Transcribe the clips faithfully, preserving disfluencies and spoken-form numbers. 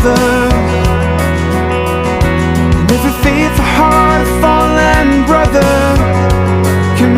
brother, and every faithful heart of fallen brother can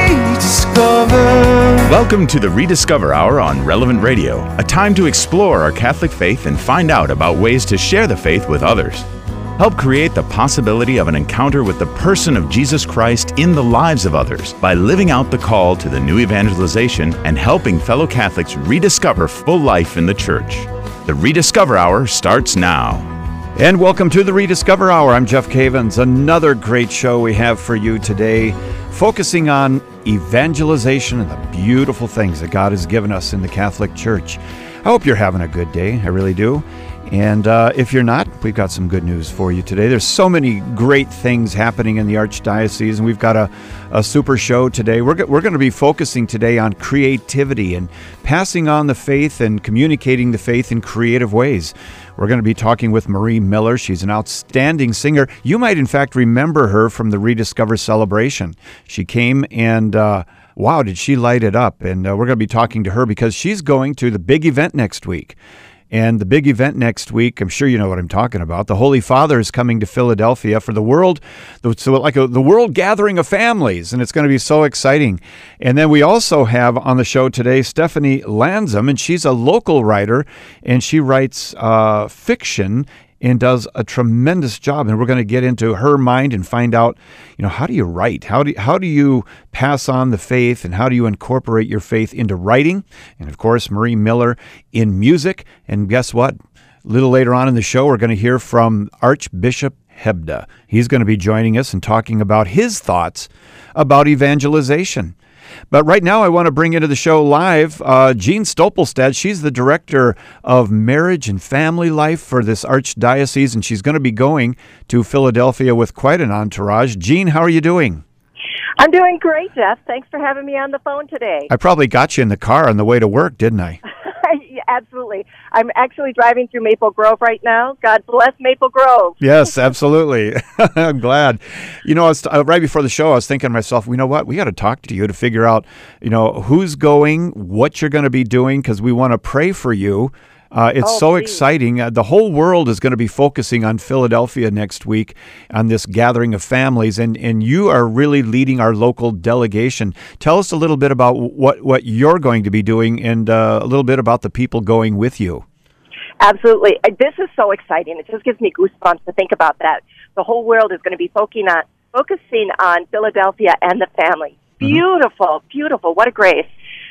rediscover. Welcome to the Rediscover Hour on Relevant Radio, a time to explore our Catholic faith and find out about ways to share the faith with others. Help create the possibility of an encounter with the person of Jesus Christ in the lives of others by living out the call to the new evangelization and helping fellow Catholics rediscover full life in the Church. The Rediscover Hour starts now. And welcome to the Rediscover Hour. I'm Jeff Cavins. Another great show we have for you today, focusing on evangelization and the beautiful things that God has given us in the Catholic Church. I hope you're having a good day. I really do. And uh, if you're not, we've got some good news for you today. There's so many great things happening in the Archdiocese, and we've got a, a super show today. We're, we're going to be focusing today on creativity and passing on the faith and communicating the faith in creative ways. We're going to be talking with Marie Miller. She's an outstanding singer. You might, in fact, remember her from the Rediscover celebration. She came and... Uh, Wow, did she light it up? And uh, we're going to be talking to her because she's going to the big event next week. And the big event next week, I'm sure you know what I'm talking about. The Holy Father is coming to Philadelphia for the world, so like a, the world gathering of families, and it's going to be so exciting. And then we also have on the show today Stephanie Lanzam, and she's a local writer, and she writes uh, fiction and does a tremendous job. And we're going to get into her mind and find out, you know, how do you write? How do how do you pass on the faith, and how do you incorporate your faith into writing? And of course, Marie Miller in music. And guess what? A little later on in the show, we're going to hear from Archbishop Hebda. He's going to be joining us and talking about his thoughts about evangelization. But right now, I want to bring into the show live uh, Jean Stoppelstad. She's the director of marriage and family life for this archdiocese, and she's going to be going to Philadelphia with quite an entourage. Jean, how are you doing? I'm doing great, Jeff. Thanks for having me on the phone today. I probably got you in the car on the way to work, didn't I? Yeah, absolutely. I'm actually driving through Maple Grove right now. God bless Maple Grove. Yes, absolutely. I'm glad. You know, I was, uh, right before the show, I was thinking to myself, you know what? We got to talk to you to figure out, you know, who's going, what you're going to be doing, because we want to pray for you. Uh, it's oh, so please. exciting. Uh, the whole world is going to be focusing on Philadelphia next week on this gathering of families, and, and you are really leading our local delegation. Tell us a little bit about what, what you're going to be doing, and uh, a little bit about the people going with you. Absolutely. This is so exciting. It just gives me goosebumps to think about that. The whole world is going to be focusing on, focusing on Philadelphia and the family. Mm-hmm. Beautiful, beautiful. What a grace.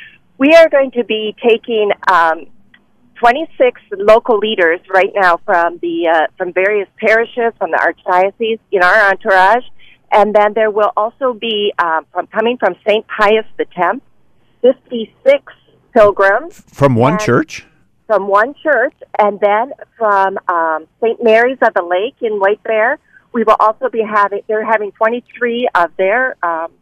We are going to be taking... Um, twenty-six local leaders right now from the uh, from various parishes, from the Archdiocese in our entourage, and then there will also be um, from coming from Saint Pius the Tenth, fifty-six pilgrims from one church. From one church, and then from um, Saint Mary's of the Lake in White Bear, we will also be having. They're having twenty-three of their um,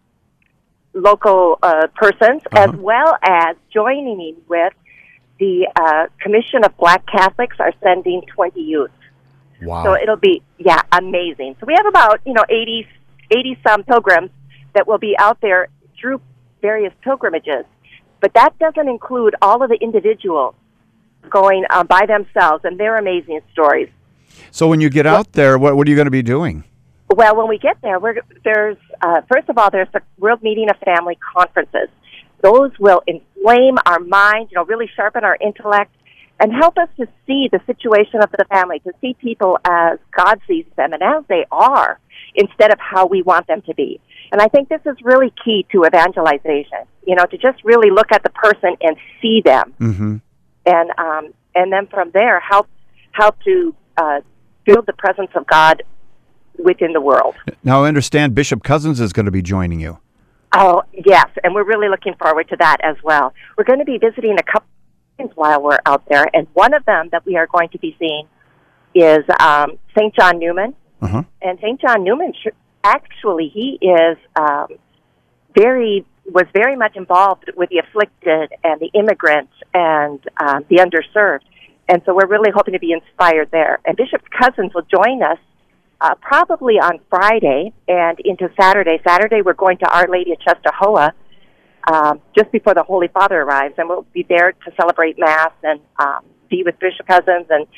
local uh, persons, uh-huh. as well as joining me with. The uh, Commission of Black Catholics are sending twenty youth. Wow. So it'll be, yeah, amazing. So we have about, you know, eighty, eighty-some pilgrims that will be out there through various pilgrimages. But that doesn't include all of the individuals going uh, by themselves, and their amazing stories. So when you get out there, what, what are you going to be doing? Well, when we get there, we're, there's, uh, first of all, there's the World Meeting of Family Conferences. Those will inflame our minds, you know, really sharpen our intellect, and help us to see the situation of the family, to see people as God sees them and as they are, instead of how we want them to be. And I think this is really key to evangelization, you know, to just really look at the person and see them. Mm-hmm. And um, and then from there, help, help to uh, build the presence of God within the world. Now, I understand Bishop Cozzens is going to be joining you. Oh, yes, and we're really looking forward to that as well. We're going to be visiting a couple of while we're out there, and one of them that we are going to be seeing is um, Saint John Newman. Uh-huh. And Saint John Newman, actually, he is um, very was very much involved with the afflicted and the immigrants and um, the underserved. And so we're really hoping to be inspired there. And Bishop Cozzens will join us Uh, probably on Friday and into Saturday. Saturday, we're going to Our Lady of Czestochowa um, just before the Holy Father arrives, and we'll be there to celebrate Mass and um, be with Bishop Cozzens and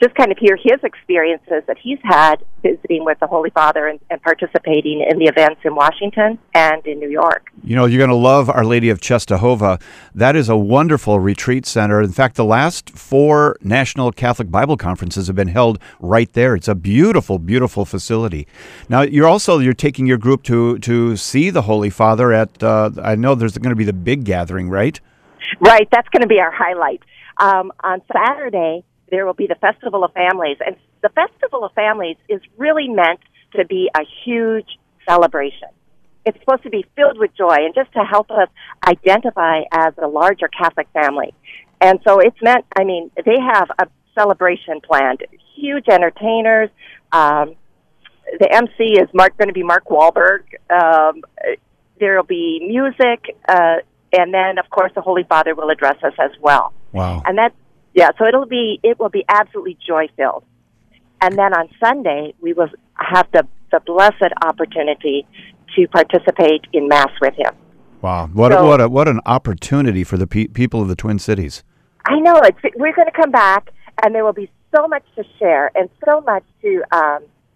just kind of hear his experiences that he's had visiting with the Holy Father and, and participating in the events in Washington and in New York. You know, you're going to love Our Lady of Czestochowa. That is a wonderful retreat center. In fact, the last four National Catholic Bible Conferences have been held right there. It's a beautiful, beautiful facility. Now, you're also you're taking your group to to see the Holy Father at, uh, I know there's going to be the big gathering, right? Right, that's going to be our highlight. Um, on Saturday, there will be the Festival of Families. And the Festival of Families is really meant to be a huge celebration. It's supposed to be filled with joy and just to help us identify as a larger Catholic family. And so it's meant, I mean, they have a celebration planned. Huge entertainers. Um, the M C is Mark, going to be Mark Wahlberg. Um, there will be music. Uh, and then, of course, the Holy Father will address us as well. Wow. And that's Yeah, so it'll be it will be absolutely joy-filled. And then on Sunday, we will have the, the blessed opportunity to participate in Mass with him. Wow, what so, a, what a, what an opportunity for the pe- people of the Twin Cities. I know. It's, we're going to come back, and there will be so much to share and so much to um,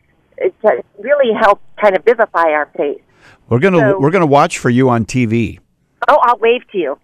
to really help kind of vivify our faith. We're gonna so, we're gonna watch for you on T V. Oh, I'll wave to you.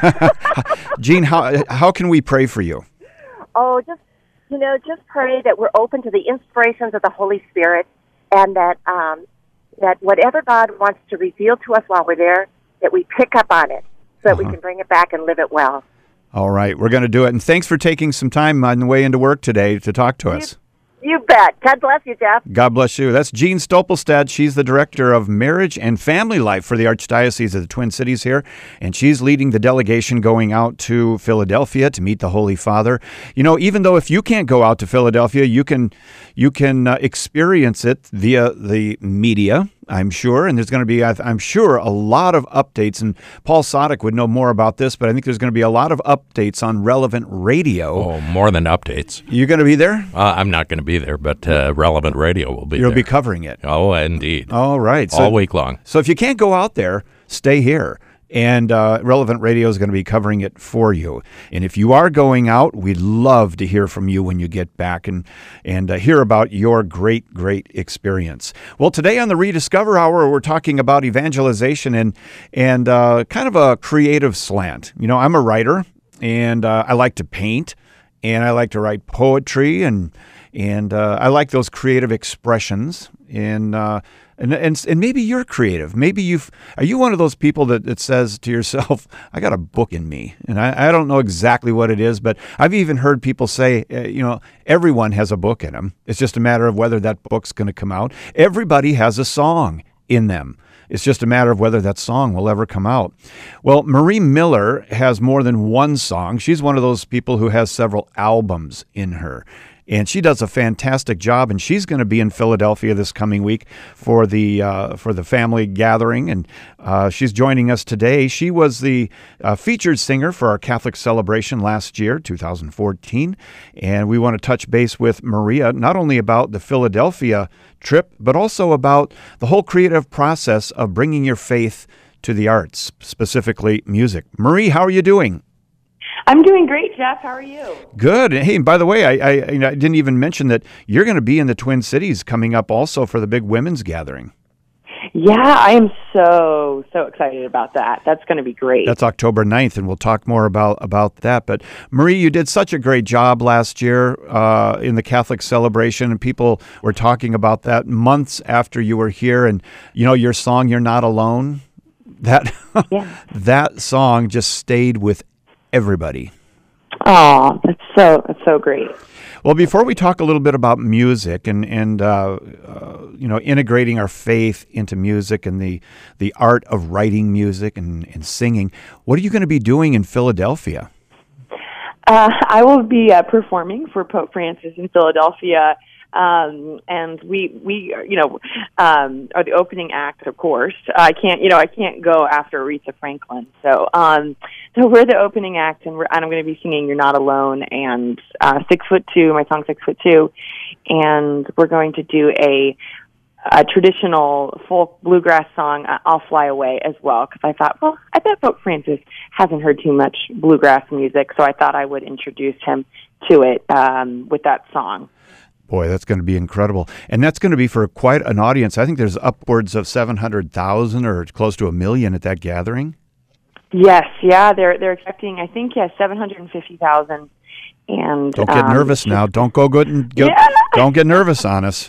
Jean, how how can we pray for you? Oh, just, you know, just pray that we're open to the inspirations of the Holy Spirit, and that um, that whatever God wants to reveal to us while we're there, that we pick up on it so that uh-huh. we can bring it back and live it well. All right, we're going to do it. And thanks for taking some time on the way into work today to talk to you, us. You bet. God bless you, Jeff. God bless you. That's Jean Stolpelstad. She's the Director of Marriage and Family Life for the Archdiocese of the Twin Cities here, and she's leading the delegation going out to Philadelphia to meet the Holy Father. You know, even though if you can't go out to Philadelphia, you can you can uh, experience it via the media, I'm sure, and there's going to be, I'm sure, a lot of updates, and Paul Sadek would know more about this, but I think there's going to be a lot of updates on Relevant Radio. Oh, more than updates. You're going to be there? Uh, I'm not going to be there, but uh, Relevant Radio will be You'll there. be covering it. Oh, indeed. All right. All so, week long. So if you can't go out there, stay here. And uh, Relevant Radio is going to be covering it for you. And if you are going out, we'd love to hear from you when you get back and and uh, hear about your great, great experience. Well, today on the Rediscover Hour, we're talking about evangelization and and uh, kind of a creative slant. You know, I'm a writer, and uh, I like to paint, and I like to write poetry, and and uh, I like those creative expressions. And uh, And, and and maybe you're creative. Maybe you've are you one of those people that, that says to yourself, I got a book in me. And I, I don't know exactly what it is, but I've even heard people say, uh, you know, everyone has a book in them. It's just a matter of whether that book's going to come out. Everybody has a song in them. It's just a matter of whether that song will ever come out. Well, Marie Miller has more than one song. She's one of those people who has several albums in her. And she does a fantastic job, and she's going to be in Philadelphia this coming week for the uh, for the family gathering, and uh, she's joining us today. She was the uh, featured singer for our Catholic celebration last year, two thousand fourteen, and we want to touch base with Maria, not only about the Philadelphia trip, but also about the whole creative process of bringing your faith to the arts, specifically music. Marie, how are you doing? I'm doing great, Jeff. How are you? Good. Hey, and by the way, I, I, you know, I didn't even mention that you're going to be in the Twin Cities coming up also for the big women's gathering. Yeah, I am so, so excited about that. That's going to be great. That's October ninth, and we'll talk more about, about that. But Marie, you did such a great job last year uh, in the Catholic celebration, and people were talking about that months after you were here. And, you know, your song, You're Not Alone, that yeah. that song just stayed with everybody. Oh, that's so that's so great. Well, before we talk a little bit about music and and uh, uh, you know integrating our faith into music and the the art of writing music and, and singing, what are you going to be doing in Philadelphia? Uh, I will be uh, performing for Pope Francis in Philadelphia. Um, and we, we, you know, um, are the opening act, of course. I can't, you know, I can't go after Aretha Franklin. So, um, so we're the opening act, and, we're, and I'm going to be singing You're Not Alone and, uh, Six Foot Two, my song Six Foot Two. And we're going to do a, a traditional folk bluegrass song, uh, I'll Fly Away, as well, because I thought, well, I bet Pope Francis hasn't heard too much bluegrass music, so I thought I would introduce him to it um, with that song. Boy, that's going to be incredible. And that's going to be for quite an audience. I think there's upwards of seven hundred thousand or close to a million at that gathering. Yes, yeah, they're they're expecting, I think, yeah, seven hundred fifty thousand. And don't get um, nervous now. Don't go good and get, yeah. don't get nervous on us.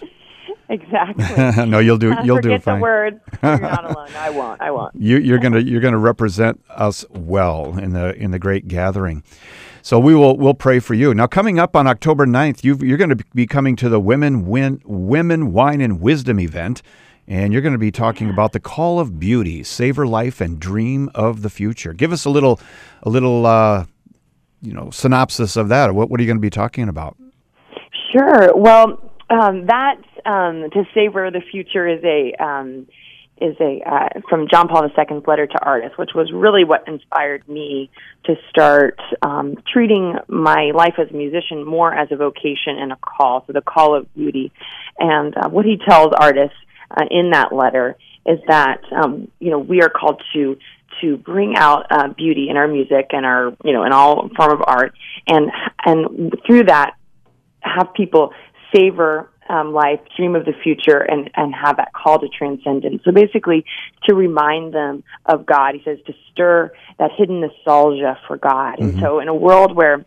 Exactly. No, you'll do. You'll do Forget fine. the words. You're not alone. I won't. I won't. You, you're gonna you're gonna represent us well in the in the great gathering. So we will we'll pray for you. Now, coming up on October ninth, you've, you're going to be coming to the Women Win, Women Wine and Wisdom event, and you're going to be talking about the call of beauty, savor life, and dream of the future. Give us a little a little uh, you know synopsis of that. What what are you going to be talking about? Sure. Well, um, that um, to savor the future is a um, is a uh, from John Paul the Second's letter to artists, which was really what inspired me to start um, treating my life as a musician more as a vocation and a call, so the call of beauty. And uh, what he tells artists uh, in that letter is that um, you know we are called to to bring out uh, beauty in our music and our you know in all form of art, and and through that have people savor Um, life, dream of the future, and, and have that call to transcendence. So basically, to remind them of God. He says to stir that hidden nostalgia for God. Mm-hmm. And so in a world where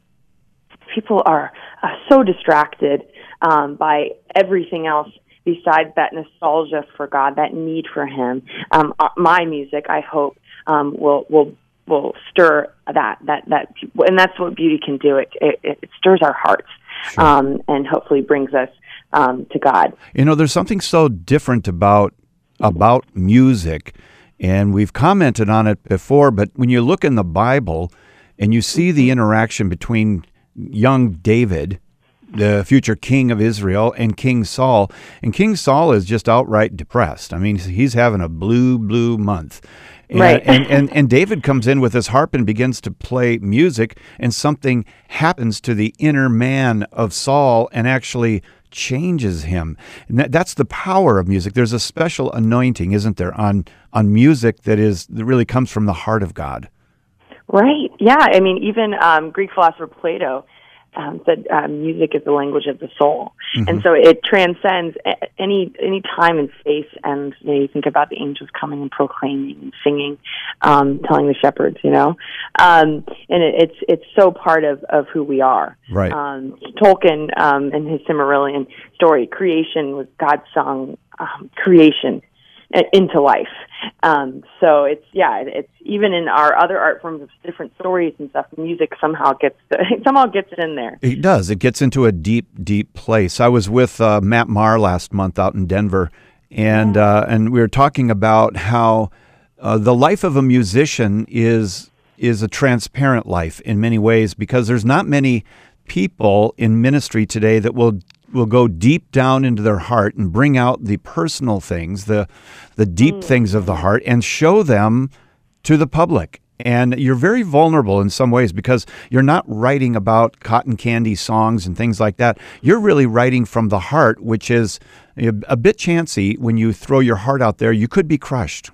people are uh, so distracted um, by everything else besides that nostalgia for God, that need for Him, um, my music, I hope, um, will will will stir that that that, and that's what beauty can do. It it, it stirs our hearts, sure. um, and hopefully brings us Um, to God. You know, there's something so different about about music, and we've commented on it before, but when you look in the Bible and you see the interaction between young David, the future king of Israel, and King Saul, and King Saul is just outright depressed. I mean, he's having a blue, blue month. And, right. and, and, and David comes in with his harp and begins to play music, and something happens to the inner man of Saul and actually changes him. And that, that's the power of music. There's a special anointing, isn't there, on on music that is that really comes from the heart of God. Right. Yeah. I mean, even um, Greek philosopher Plato um, said uh, music is the language of the soul, mm-hmm. and so it transcends any any time and space. And you know, you think about the angels coming and proclaiming and singing, um, telling the shepherds, you know, um, and it, it's it's so part of, of who we are. Right. Um, Tolkien, um, in his Silmarillion story, creation was God's song, um, creation into life. Um, so it's, yeah, it's even in our other art forms of different stories and stuff, music somehow gets, somehow gets it in there. It does. It gets into a deep, deep place. I was with uh, Matt Maher last month out in Denver, and, yeah. uh, and we were talking about how uh, the life of a musician is, is a transparent life in many ways, because there's not many people in ministry today that will will go deep down into their heart and bring out the personal things, the the deep mm. things of the heart, and show them to the public. And you're very vulnerable in some ways, because you're not writing about cotton candy songs and things like that. You're really writing from the heart, which is a bit chancy. When you throw your heart out there, you could be crushed.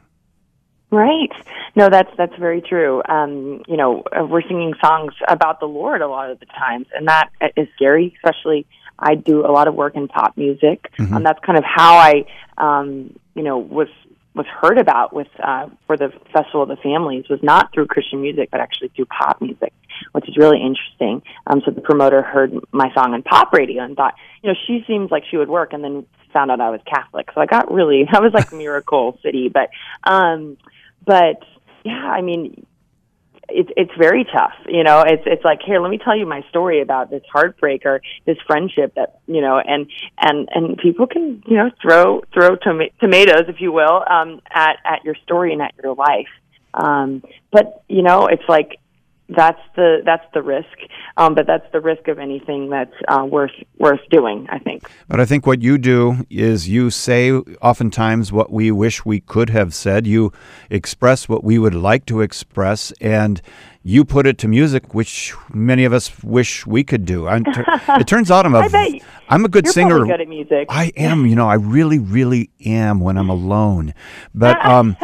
Right. No, that's that's very true. Um, you know, we're singing songs about the Lord a lot of the times, and that is scary, especially I do a lot of work in pop music. Mm-hmm. Um, that's kind of how I, um, you know, was was heard about with uh, for the Festival of the Families, was not through Christian music, but actually through pop music, which is really interesting. Um, so the promoter heard my song on pop radio and thought, you know, she seems like she would work, and then found out I was Catholic. So I got really, I was like Miracle City, but, um, but yeah, I mean, it's it's very tough, you know. It's it's like, here, let me tell you my story about this heartbreak or this friendship that, you know, and and and people can, you know, throw throw tom- tomatoes, if you will, um, at at your story and at your life. Um, but you know, it's like that's the that's the risk, um, but that's the risk of anything that's uh, worth worth doing, I think. But I think what you do is you say oftentimes what we wish we could have said. You express what we would like to express, and you put it to music, which many of us wish we could do. I'm t- it turns out I'm a I bet you, I'm a good you're singer. Probably good at music. I am. You know, I really, really am when I'm alone. But um,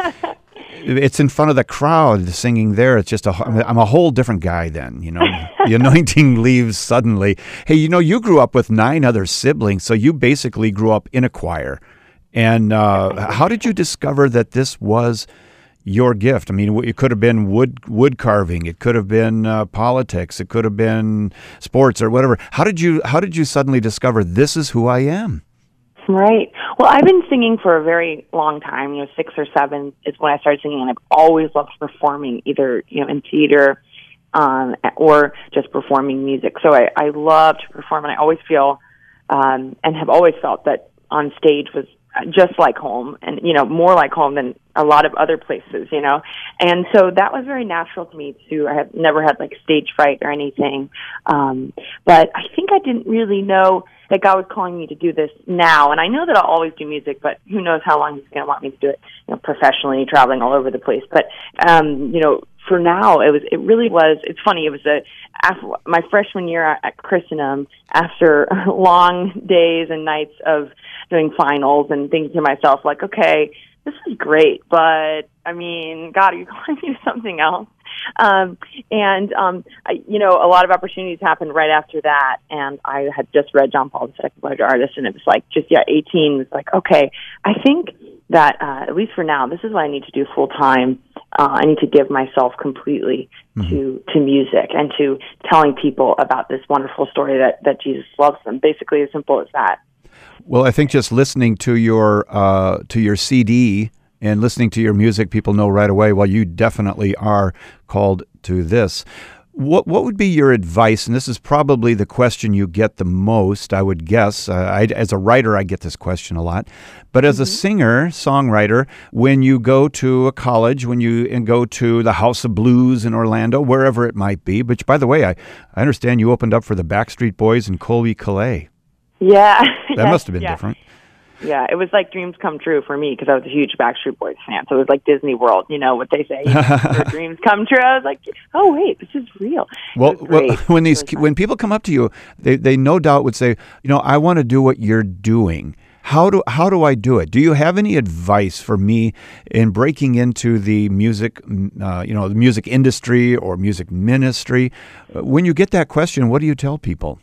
it's in front of the crowd singing there. It's just a, I'm a whole different guy then, you know. The anointing leaves suddenly. Hey, you know, you grew up with nine other siblings, so you basically grew up in a choir. And uh, how did you discover that this was your gift? I mean, it could have been wood wood carving. It could have been uh, politics. It could have been sports or whatever. How did you How did you suddenly discover this is who I am? Right. Well, I've been singing for a very long time. You know, six or seven is when I started singing, and I've always loved performing, either you know in theater um, or just performing music. So I, I love to perform, and I always feel um, and have always felt that on stage was just like home, and you know more like home than a lot of other places. You know, and so that was very natural to me too. I have never had like stage fright or anything, um, but I think I didn't really know that God was calling me to do this now. And I know that I'll always do music, but who knows how long He's going to want me to do it, you know, professionally, traveling all over the place. But, um, you know, for now, it was, it really was, it's funny, it was a, after my freshman year at Christendom, after long days and nights of doing finals and thinking to myself, like, okay, this is great, but, I mean, God, are you calling me to something else? Um, and, um, I, you know, a lot of opportunities happened right after that, and I had just read John Paul, the Second Pleasure Artist, and it was like, just, yeah, eighteen was like, okay, I think that, uh, at least for now, this is what I need to do full time. Uh, I need to give myself completely mm-hmm. to, to music and to telling people about this wonderful story that, that Jesus loves them. Basically, as simple as that. Well, I think just listening to your, uh, to your C D and listening to your music, people know right away, well, you definitely are called to this. What what would be your advice? And this is probably the question you get the most, I would guess. Uh, I, as a writer, I get this question a lot. But as mm-hmm. a singer, songwriter, when you go to a college, when you and go to the House of Blues in Orlando, wherever it might be, which, by the way, I, I understand you opened up for the Backstreet Boys and Colby Calais. Yeah. That yes, must have been yeah. different. Yeah, it was like dreams come true for me because I was a huge Backstreet Boys fan. So it was like Disney World, you know what they say, you know, your dreams come true. I was like, oh wait, this is real. Well, well when these when people come up to you, they they no doubt would say, you know, I want to do what you're doing. How do how do I do it? Do you have any advice for me in breaking into the music, uh, you know, the music industry or music ministry? When you get that question, what do you tell people?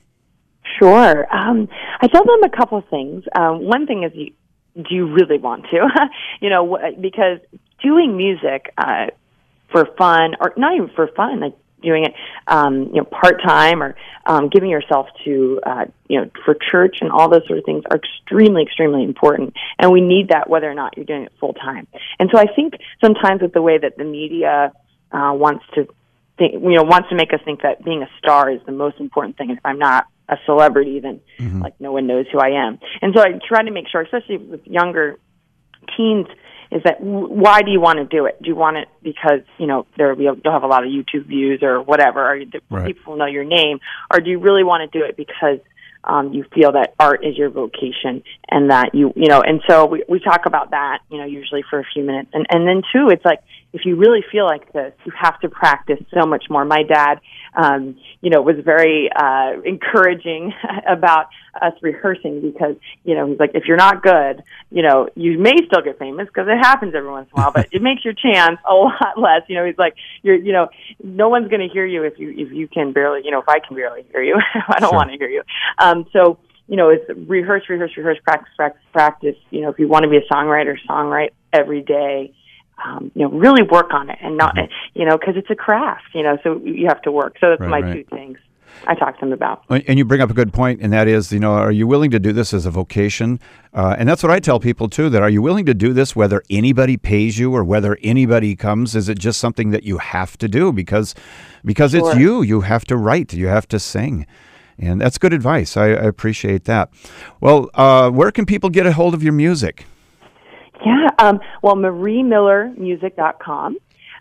Sure. Um, I tell them a couple of things. Um, one thing is, you, do you really want to? you know, because doing music uh, for fun, or not even for fun, like doing it, um, you know, part time, or um, giving yourself to, uh, you know, for church and all those sort of things are extremely, extremely important. And we need that whether or not you're doing it full time. And so I think sometimes with the way that the media uh, wants to, think, you know, wants to make us think that being a star is the most important thing. And if I'm not a celebrity, then mm-hmm. like no one knows who I am. And so I try to make sure, especially with younger teens, is that w- why do you want to do it? Do you want it because, you know, there will be, you'll have a lot of YouTube views or whatever, or the, right. people will know your name, or do you really want to do it because um, you feel that art is your vocation and that you, you know, and so we, we talk about that, you know, usually for a few minutes. And, and then too, it's like, if you really feel like this, you have to practice so much more. My dad, um, you know, was very uh, encouraging about us rehearsing because, you know, he's like, if you're not good, you know, you may still get famous because it happens every once in a while, but it makes your chance a lot less. You know, he's like, you're, you know, no one's going to hear you if you if you can barely, you know, if I can barely hear you, I don't sure. want to hear you. Um, so, you know, it's rehearse, rehearse, rehearse, practice, practice, practice. You know, if you want to be a songwriter, songwrite every day. Um, you know, really work on it and not, mm-hmm. you know, because it's a craft, you know, so you have to work. So that's right, my right. two things I talk to them about. And you bring up a good point, and that is, you know, are you willing to do this as a vocation? Uh, and that's what I tell people, too, that are you willing to do this whether anybody pays you or whether anybody comes? Is it just something that you have to do because because sure. it's you? You have to write. You have to sing. And that's good advice. I, I appreciate that. Well, uh, where can people get a hold of your music? Yeah, um, well, marie miller music dot com.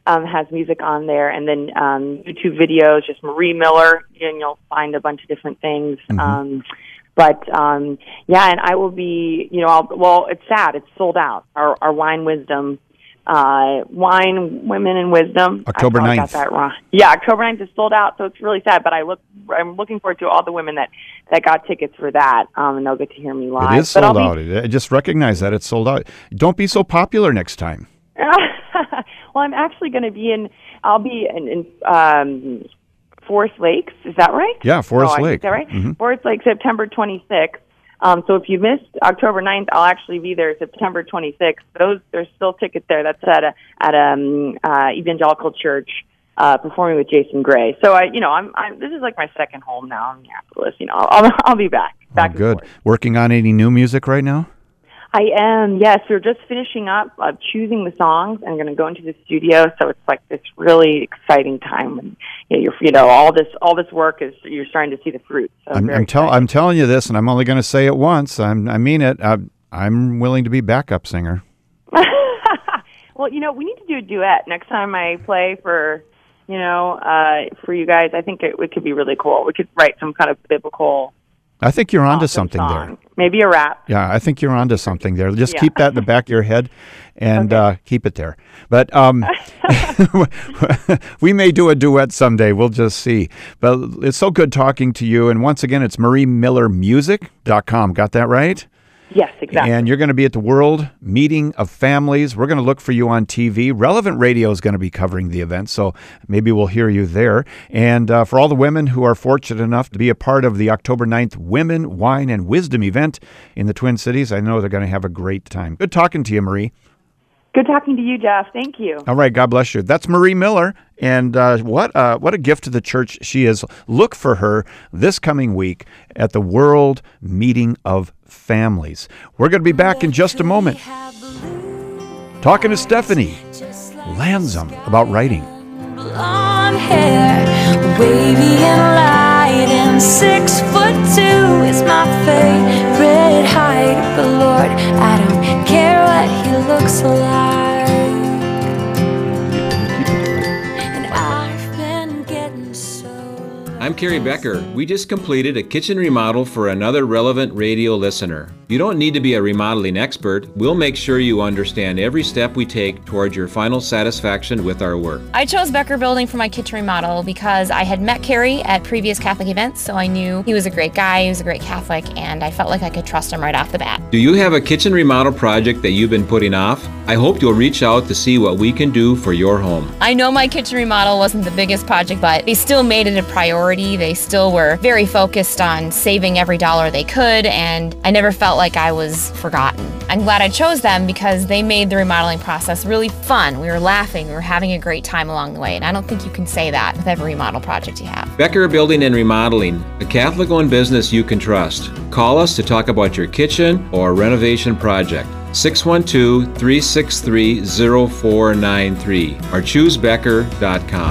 um, has music on there, and then um, YouTube videos, just Marie Miller, and you'll find a bunch of different things. Mm-hmm. Um, but um, yeah, and I will be, you know, I'll, well, it's sad, it's sold out. Our, our Wine Wisdom, uh, Wine Women and Wisdom. October I probably ninth. got that wrong. Yeah, October ninth is sold out, so it's really sad. But I look, I'm looking forward to all the women that, that got tickets for that, um, and they'll get to hear me live. It is But sold I'll out. be, I just recognize that it's sold out. Don't be so popular next time. well, I'm actually going to be in. I'll be in, in um, Forest Lakes. Is that right? Yeah, Forest oh, Lake. Is that right? Mm-hmm. Forest Lake, September twenty-sixth. Um, so if you missed October ninth, I'll actually be there September twenty-sixth. Those there's still tickets there. That's at a at a um, uh, evangelical church. Uh, performing with Jason Gray. So I, you know, I'm, I'm. This is like my second home now in Minneapolis. You know, I'll, I'll be back. Back. Oh, good. And forth. Working on any new music right now? I am. Yes, we're just finishing up uh, choosing the songs. I'm going to go into the studio, so it's like this really exciting time. And you know, you're, you know, all this, all this work is you're starting to see the fruit. So I'm, very I'm, tell, excited. I'm telling you this, and I'm only going to say it once. I'm, I mean it. I, I'm willing to be backup singer. Well, you know, we need to do a duet next time I play for. You know, uh, for you guys, I think it, it could be really cool. We could write some kind of biblical. I think you're onto awesome something song. there. Maybe a rap. Yeah, I think you're onto something there. Just Yeah. keep that in the back of your head and Okay. uh, keep it there. But um, we may do a duet someday. We'll just see. But it's so good talking to you. And once again, it's marie miller music dot com. Got that right? Yes, exactly. And you're going to be at the World Meeting of Families. We're going to look for you on T V. Relevant Radio is going to be covering the event, so maybe we'll hear you there. And uh, for all the women who are fortunate enough to be a part of the October ninth Women, Wine, and Wisdom event in the Twin Cities, I know they're going to have a great time. Good talking to you, Marie. Good talking to you, Jeff. Thank you. All right, God bless you. That's Marie Miller, and uh, what uh, what a gift to the church she is. Look for her this coming week at the World Meeting of Families. We're going to be back in just a moment, talking to Stephanie Lansom about writing. Blonde hair, wavy and light, and six foot two is my favorite height. But Lord, I don't care what he looks like. And I've been getting so. I'm Carrie Becker. We just completed a kitchen remodel for another Relevant Radio listener. You don't need to be a remodeling expert. We'll make sure you understand every step we take towards your final satisfaction with our work. I chose Becker Building for my kitchen remodel because I had met Carrie at previous Catholic events, so I knew he was a great guy, he was a great Catholic, and I felt like I could trust him right off the bat. Do you have a kitchen remodel project that you've been putting off? I hope you'll reach out to see what we can do for your home. I know my kitchen remodel wasn't the biggest project, but they still made it a priority. They still were very focused on saving every dollar they could, and I never felt like I was forgotten. I'm glad I chose them because they made the remodeling process really fun. We were laughing, we were having a great time along the way, and I don't think you can say that with every remodel project you have. Becker Building and Remodeling, a Catholic-owned business you can trust. Call us to talk about your kitchen or renovation project. six one two, three six three, zero four nine three or choose becker dot com.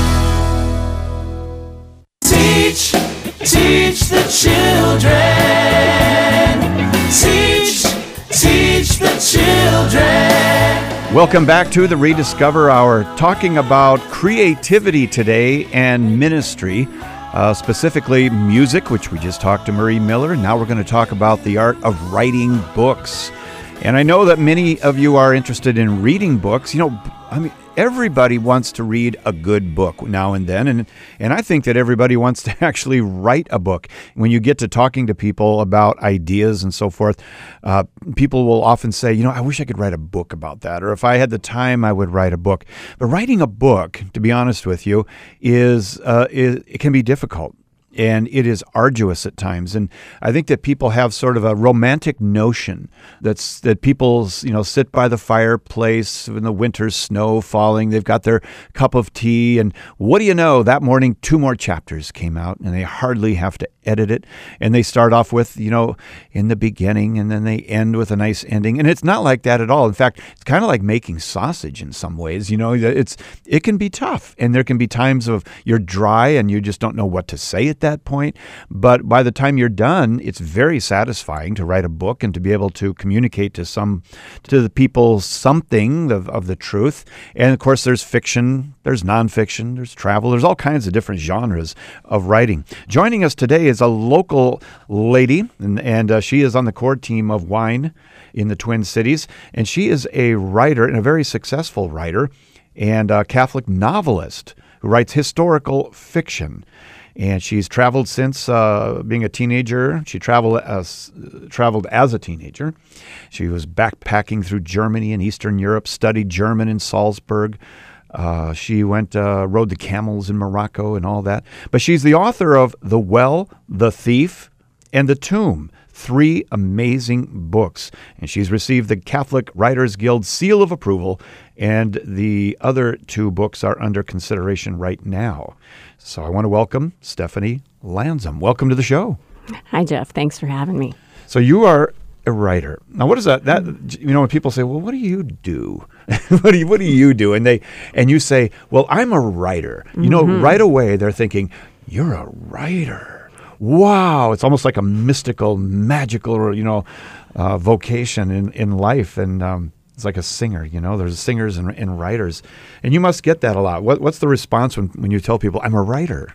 Teach, teach the children. Teach, teach the children. Welcome back to the Rediscover Hour, talking about creativity today and ministry, uh, specifically music, which we just talked to Marie Miller. Now we're going to talk about the art of writing books. And I know that many of you are interested in reading books. You know, I mean, everybody wants to read a good book now and then, and and I think that everybody wants to actually write a book. When you get to talking to people about ideas and so forth, uh, people will often say, you know, I wish I could write a book about that, or if I had the time, I would write a book. But writing a book, to be honest with you, is, uh, is it can be difficult. And it is arduous at times. And I think that people have sort of a romantic notion that's that people, you know, sit by the fireplace in the winter's snow falling. They've got their cup of tea. And what do you know? That morning, two more chapters came out, and they hardly have to edit it. And they start off with, you know, in the beginning, and then they end with a nice ending. And it's not like that at all. In fact, it's kind of like making sausage in some ways. You know, it's it can be tough. And there can be times of you're dry and you just don't know what to say at that point, but by the time you're done, it's very satisfying to write a book and to be able to communicate to some, to the people something of, of the truth. And of course, there's fiction, there's nonfiction, there's travel, there's all kinds of different genres of writing. Joining us today is a local lady, and, and uh, she is on the core team of Wine in the Twin Cities, and she is a writer and a very successful writer and a Catholic novelist who writes historical fiction. And she's traveled since uh, being a teenager. She traveled as, traveled as a teenager. She was backpacking through Germany and Eastern Europe, studied German in Salzburg. Uh, she went, uh, rode the camels in Morocco and all that. But she's the author of The Well, The Thief, and The Tomb, three amazing books. And she's received the Catholic Writers Guild seal of approval, and the other two books are under consideration right now. So I want to welcome Stephanie Lansom. Welcome to the show. Hi, Jeff. Thanks for having me. So you are a writer. Now, what is that? That you know, when people say, "Well, what do you do? what do you What do you do?" and they and you say, "Well, I'm a writer." You know, mm-hmm. right away they're thinking, "You're a writer." Wow, it's almost like a mystical, magical, you know, uh, vocation in, in life. And um, it's like a singer, you know, there's singers and, and writers. And you must get that a lot. What, what's the response when, when you tell people, I'm a writer?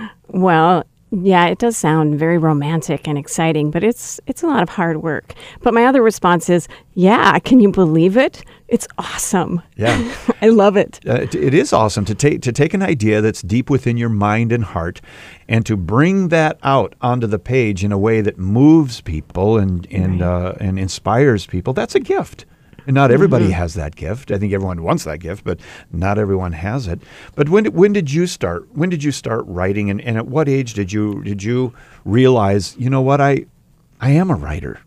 Well, yeah, it does sound very romantic and exciting, but it's it's a lot of hard work. But my other response is, yeah, can you believe it? It's awesome. Yeah. I love it. Uh, it. It is awesome to take to take an idea that's deep within your mind and heart and to bring that out onto the page in a way that moves people and and right. uh, and inspires people. That's a gift. And not everybody mm-hmm. has that gift. I think everyone wants that gift, but not everyone has it. But when when did you start? When did you start writing, and, and at what age did you did you realize, you know what, I I am a writer?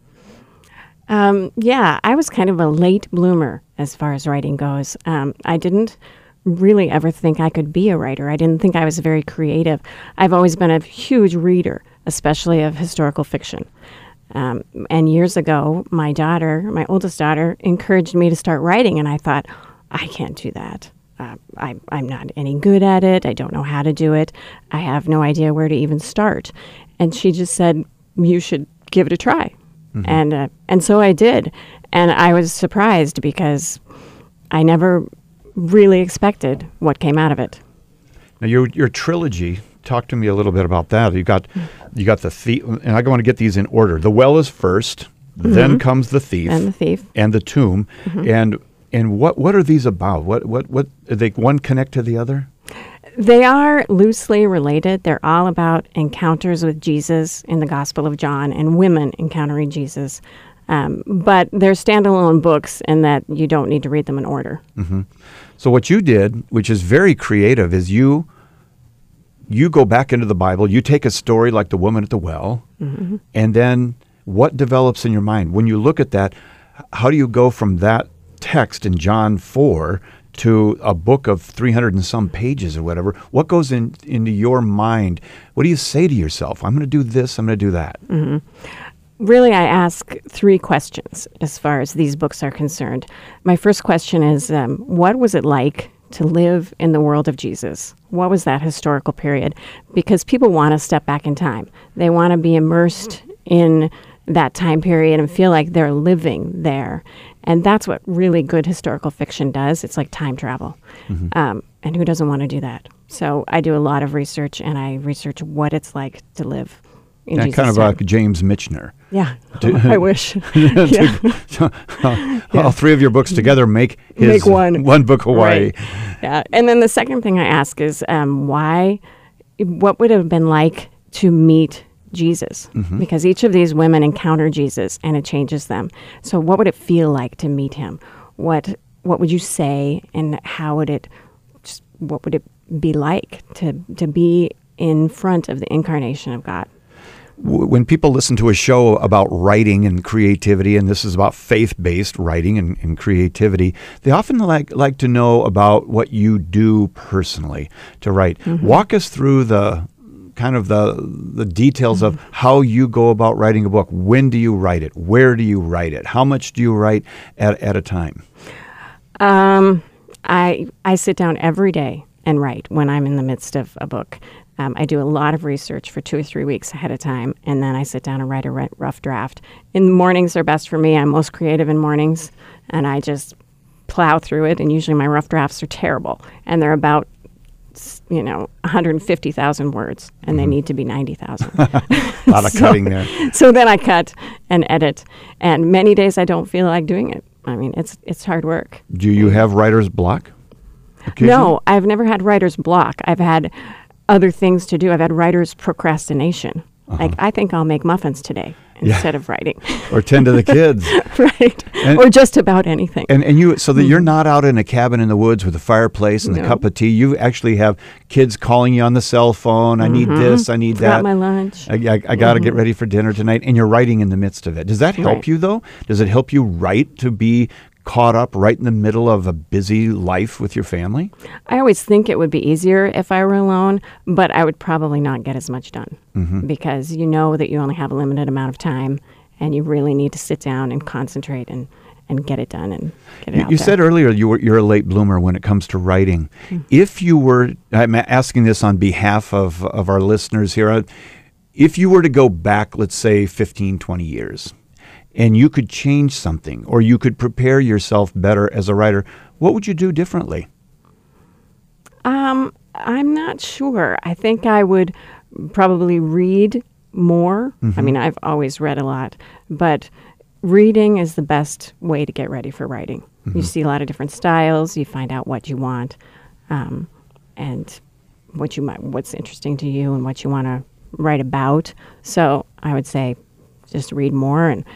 Um, yeah, I was kind of a late bloomer as far as writing goes. Um, I didn't really ever think I could be a writer. I didn't think I was very creative. I've always been a huge reader, especially of historical fiction. Um, and years ago, my daughter, my oldest daughter, encouraged me to start writing, and I thought, I can't do that. Uh, I, I'm not any good at it. I don't know how to do it. I have no idea where to even start. And she just said, you should give it a try. Mm-hmm. And uh, and so I did. And I was surprised because I never really expected what came out of it. Now, your your trilogy, talk to me a little bit about that. You got you got the thief, and I want to get these in order. The Well is first, mm-hmm. then comes the thief, and the thief, and the tomb. Mm-hmm. And and what what are these about? What what what are they one connect to the other? They are loosely related. They're all about encounters with Jesus in the Gospel of John and women encountering Jesus. Um, but they're standalone books in that you don't need to read them in order. Mm-hmm. So what you did, which is very creative, is you you go back into the Bible, you take a story like the woman at the well, mm-hmm. and then what develops in your mind? When you look at that, how do you go from that text in John four to a book of three hundred and some pages or whatever? What goes in into your mind? What do you say to yourself? I'm going to do this, I'm going to do that. Mm-hmm. Really, I ask three questions as far as these books are concerned. My first question is, um, what was it like to live in the world of Jesus? What was that historical period? Because people want to step back in time. They want to be immersed in that time period and feel like they're living there. And that's what really good historical fiction does. It's like time travel. Mm-hmm. Um, and who doesn't want to do that? So I do a lot of research, and I research what it's like to live in yeah, Jesus' kind of time. like James Michener. Yeah, oh, I wish. yeah. all, all three of your books together make his make one. one book Hawaii. Right. Yeah, and then the second thing I ask is um, why, what would it have been like to meet Jesus? Mm-hmm. Because each of these women encounter Jesus, and it changes them. So what would it feel like to meet him? What what would you say, and how would it, just, what would it be like to to be in front of the incarnation of God? When people listen to a show about writing and creativity, and this is about faith-based writing and, and creativity, they often like like to know about what you do personally to write. Mm-hmm. Walk us through the kind of the the details mm-hmm. of how you go about writing a book. When do you write it? Where do you write it? How much do you write at, at a time? Um, I I sit down every day and write when I'm in the midst of a book. Um, I do a lot of research for two or three weeks ahead of time, and then I sit down and write a r- rough draft. In the mornings are best for me. I'm most creative in mornings, and I just plow through it, and usually my rough drafts are terrible, and they're about, you know, one hundred fifty thousand words, and mm-hmm. they need to be ninety thousand. A lot of so, cutting there. So then I cut and edit, and many days I don't feel like doing it. I mean, it's it's hard work. Do you have writer's block? No, I've never had writer's block. I've had other things to do. I've had writer's procrastination. Uh-huh. Like, I think I'll make muffins today instead yeah. of writing. Or tend to the kids. Right. And, or just about anything. And and you so that you're not out in a cabin in the woods with a fireplace and no. a cup of tea. You actually have kids calling you on the cell phone. I Mm-hmm. need this. I need Forgot that. my lunch. I, I, I got to mm-hmm. get ready for dinner tonight. And you're writing in the midst of it. Does that help right. you, though? Does it help you write to be caught up right in the middle of a busy life with your family? I always think it would be easier if I were alone, but I would probably not get as much done mm-hmm. because you know that you only have a limited amount of time and you really need to sit down and concentrate and, and get it done and get it you, out you there. said earlier you were, you're a late bloomer when it comes to writing. Mm-hmm. If you were, I'm asking this on behalf of, of our listeners here, if you were to go back, let's say fifteen, twenty years, and you could change something or you could prepare yourself better as a writer, what would you do differently? Um, I'm not sure. I think I would probably read more. Mm-hmm. I mean, I've always read a lot, but reading is the best way to get ready for writing. Mm-hmm. You see a lot of different styles. You find out what you want, um, and what you might, what's interesting to you, and what you want to write about. So I would say, just read more and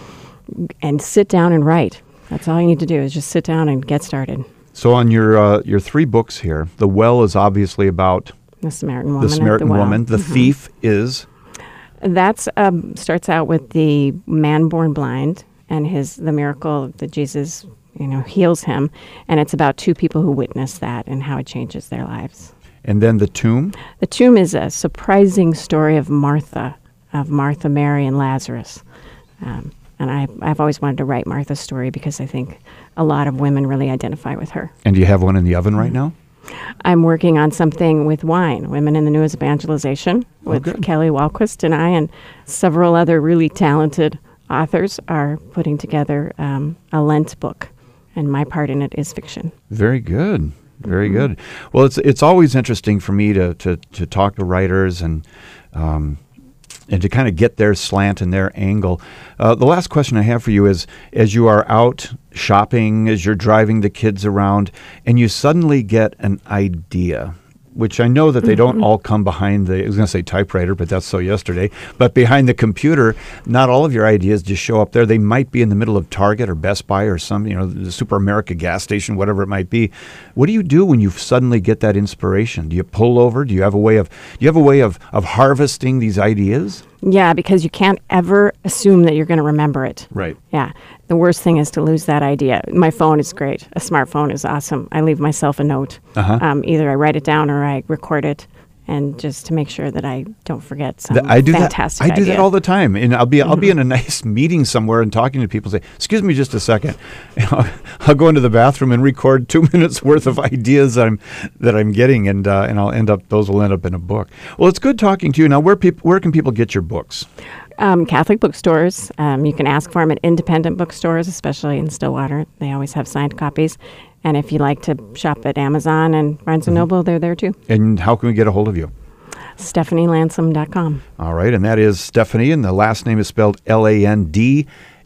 and sit down and write. That's all you need to do is just sit down and get started. So on your uh, your three books here, The Well is obviously about the Samaritan woman. The Samaritan the well. woman. The mm-hmm. Thief is. That's um, starts out with the man born blind and his the miracle that Jesus, you know, heals him, and it's about two people who witness that and how it changes their lives. And then The Tomb. The Tomb is a surprising story of Martha, of Martha, Mary, and Lazarus. Um, and I, I've always wanted to write Martha's story because I think a lot of women really identify with her. And do you have one in the oven right now? I'm working on something with wine, Women in the News Evangelization, with oh, Kelly Walquist and I, and several other really talented authors are putting together um, a Lent book, and my part in it is fiction. Very good. Very mm-hmm. good. Well, it's it's always interesting for me to to, to talk to writers and um, and to kind of get their slant and their angle. Uh, the last question I have for you is, as you are out shopping, as you're driving the kids around, and you suddenly get an idea, which I know that they don't Mm-hmm. all come behind the, I was going to say typewriter, but that's so yesterday, but behind the computer, not all of your ideas just show up there. They might be in the middle of Target or Best Buy or some, you know, the Super America gas station, whatever it might be. What do you do when you suddenly get that inspiration? Do you pull over? Do you have a way of, do you have a way of, of harvesting these ideas? Yeah, because you can't ever assume that you're going to remember it. Right. Yeah. The worst thing is to lose that idea. My phone is great. A smartphone is awesome. I leave myself a note. Uh-huh. Um, either I write it down or I record it, and just to make sure that I don't forget some Th- I do fantastic that. I do idea. that all the time, and I'll be Mm-hmm. I'll be in a nice meeting somewhere and talking to people. Say, "Excuse me, just a second." You know, I'll go into the bathroom and record two minutes worth of ideas that I'm that I'm getting, and uh, and I'll end up those will end up in a book. Well, it's good talking to you. Now, where peop- where can people get your books? Um, Catholic bookstores. Um, you can ask for them at independent bookstores, especially in Stillwater. They always have signed copies. And if you like to shop at Amazon and Barnes and Noble, they're there too. And how can we get a hold of you? Stephanie Lansom dot com. All right, and that is Stephanie, and the last name is spelled L A N D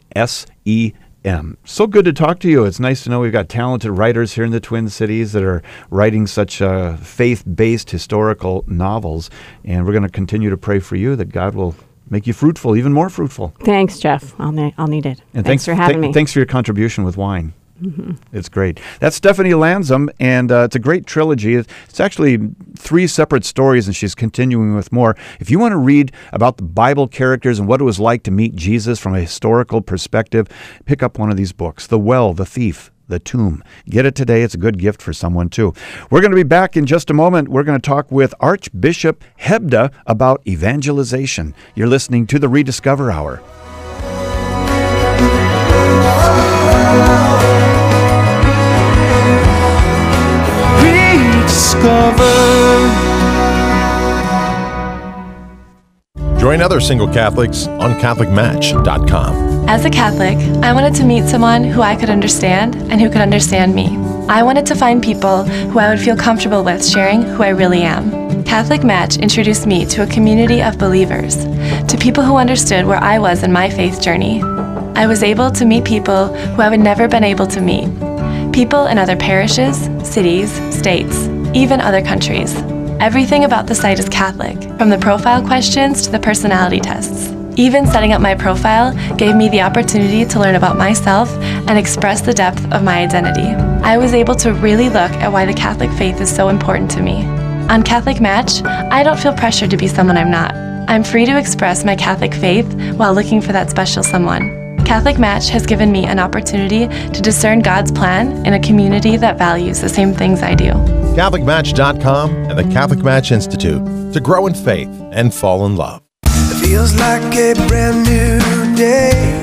S E M. So good to talk to you. It's nice to know we've got talented writers here in the Twin Cities that are writing such uh, faith-based historical novels, and we're going to continue to pray for you that God will make you fruitful, even more fruitful. Thanks, Jeff. I'll, ne- I'll need it. And thanks, thanks for having th- me. Thanks for your contribution with wine. Mm-hmm. It's great. That's Stephanie Lansom, and uh, it's a great trilogy. It's actually three separate stories, and she's continuing with more. If you want to read about the Bible characters and what it was like to meet Jesus from a historical perspective, pick up one of these books, The Well, The Thief, The Tomb. Get it today. It's a good gift for someone, too. We're going to be back in just a moment. We're going to talk with Archbishop Hebda about evangelization. You're listening to the Rediscover Hour. Rediscover. Join other single Catholics on Catholic Match dot com. As a Catholic, I wanted to meet someone who I could understand and who could understand me. I wanted to find people who I would feel comfortable with sharing who I really am. Catholic Match introduced me to a community of believers, to people who understood where I was in my faith journey. I was able to meet people who I would never been able to meet. People in other parishes, cities, states, even other countries. Everything about the site is Catholic, from the profile questions to the personality tests. Even setting up my profile gave me the opportunity to learn about myself and express the depth of my identity. I was able to really look at why the Catholic faith is so important to me. On Catholic Match, I don't feel pressured to be someone I'm not. I'm free to express my Catholic faith while looking for that special someone. Catholic Match has given me an opportunity to discern God's plan in a community that values the same things I do. Catholic Match dot com and the Catholic Match Institute to grow in faith and fall in love. It feels like a brand new day,